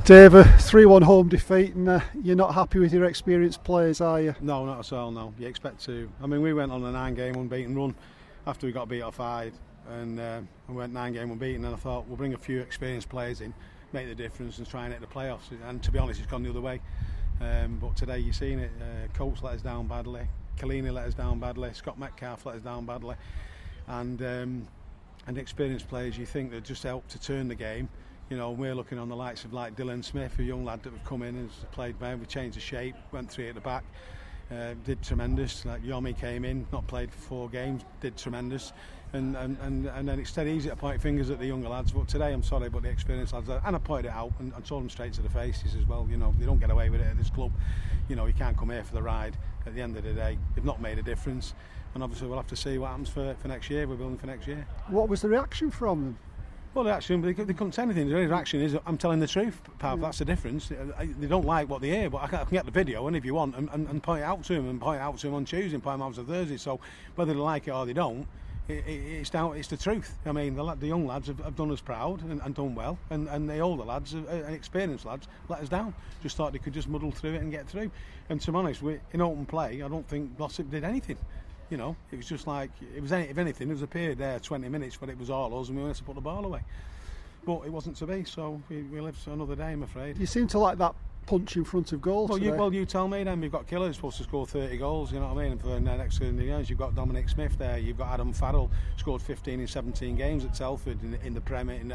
Dave, a 3-1 home defeat, and you're not happy with your experienced players, are you? No, not at all, no. You expect to. I mean, we went on a 9-game unbeaten run after we got beat off Hyde, and we went 9-game unbeaten, and I thought we'll bring a few experienced players in, make the difference and try and hit the playoffs. And to be honest, it's gone the other way. But today you've seen it. Coates let us down badly, Kellini let us down badly, Scott Metcalf let us down badly, and experienced players you think that just help to turn the game. You know, we're looking on the likes of like Dylan Smith, a young lad that we've come in and has played well. We changed the shape, went 3 at the back, did tremendous. Like Yomi came in, not played for 4 games, did tremendous. And then it's dead easy to point fingers at the younger lads. But today, I'm sorry, but the experienced lads, and I pointed it out and told them straight to the faces as well. You know, they don't get away with it at this club. You know, you can't come here for the ride. At the end of the day, they've not made a difference. And obviously, we'll have to see what happens for next year. We're building for next year. What was the reaction from them? Well, they couldn't say anything. The reaction is, I'm telling the truth, Pav. That's the difference. They don't like what they hear, but I can get the video, and if you want, and point it out to them, and point it out to them on Tuesday, and point it out to Thursday. So whether they like it or they don't, it's the truth. I mean, the young lads have done us proud and done well, and the older lads and experienced lads let us down. Just thought they could just muddle through it and get through. And to be honest, in open play, I don't think Glossop did anything. You know, it was just like, if anything, there was a period there, 20 minutes, where it was all us and we wanted to put the ball away. But it wasn't to be, so we lived another day, I'm afraid. You seem to like that punch in front of goal today. You tell me then. You've got Killer who's supposed to score 30 goals, you know what I mean? And for the next 2 years, you've got Dominic Smith there. You've got Adam Farrell, scored 15 in 17 games at Telford in the Prem, in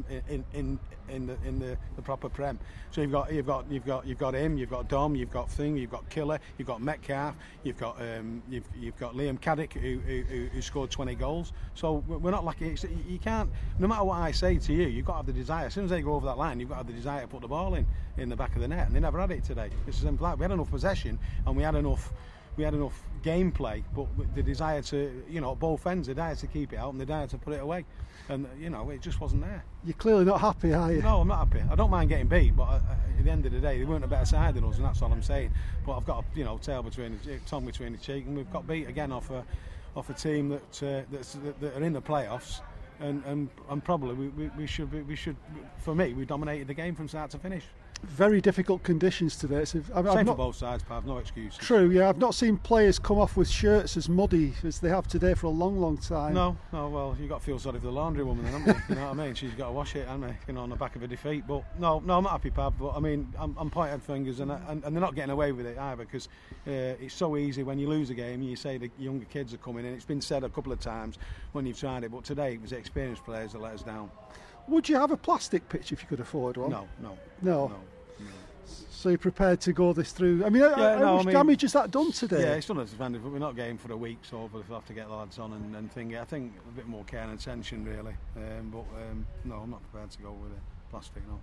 the proper Prem. So you've got him, you've got Dom, you've got Thing, you've got Killer, you've got Metcalf, you've got Liam Caddick who scored 20 goals. So we're not lucky. You can't. No matter what I say to you, you've got to have the desire. As soon as they go over that line, you've got to have the desire to put the ball in the back of the net, and they never had it today. It's as simple as that. We had enough possession and we had enough gameplay, but the desire to, you know, at both ends, the desire to keep it out and the desire to put it away, and you know, it just wasn't there. You're clearly not happy, are you? No, I'm not happy. I don't mind getting beat, but at the end of the day, they weren't a better side than us, and that's all I'm saying. But I've got a tongue between the cheek, and we've got beat again off a team that are in the playoffs. And probably we should, for me, we dominated the game from start to finish. Very difficult conditions today. So Same for both sides, Pav, no excuses. True, yeah. I've not seen players come off with shirts as muddy as they have today for a long, long time. No, well, you've got to feel sorry for the laundry woman then, haven't you? You know what I mean? She's got to wash it, hasn't she? You know, on the back of a defeat. But no, I'm not happy, Pav. But I mean, I'm pointing fingers, and they're not getting away with it either, because it's so easy when you lose a game. You say the younger kids are coming in. It's been said a couple of times when you've tried it, but today it was the experienced players that let us down. Would you have a plastic pitch if you could afford one? No. So you're prepared to go this through? I mean, how much damage has that done today? Yeah, it's done us advantage, but we're not game for a week, so we'll have to get the lads on and think. I think a bit more care and attention, really. No, I'm not prepared to go with plastic, no.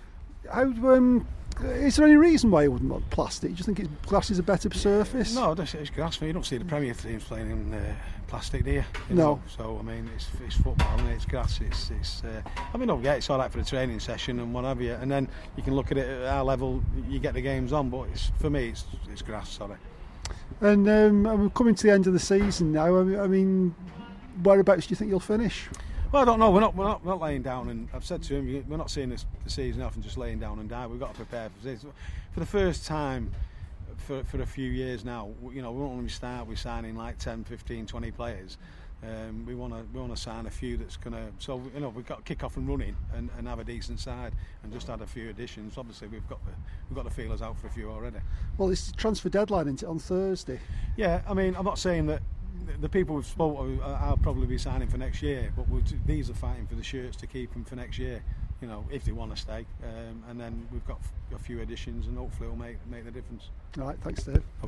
Is there any reason why you wouldn't want plastic? Do you think grass is a better surface? No, it's grass. You don't see the Premier teams playing in plastic, do you? No. So I mean, it's football and it's grass. I mean, it's all right for a training session and what have you. And then you can look at it at our level. You get the games on, but for me, it's grass. Sorry. And we're coming to the end of the season now. I mean, whereabouts do you think you'll finish? Well, I don't know. We're not laying down, and I've said to him, we're not seeing the season off and just laying down and die. We've got to prepare for this. For the first time for a few years now, you know, we won't only start with signing like 10, 15, 20 players. We want to sign a few that's going to. So you know, we've got to kick off and running and have a decent side, and just add a few additions. Obviously, we've got the feelers out for a few already. Well, it's the transfer deadline, isn't it, on Thursday? Yeah, I mean, I'm not saying that. The people we've spoken, I'll probably be signing for next year, but these are fighting for the shirts to keep them for next year, you know, if they want to stay. And then we've got a few additions, and hopefully it'll make the difference. All right, thanks, Dave.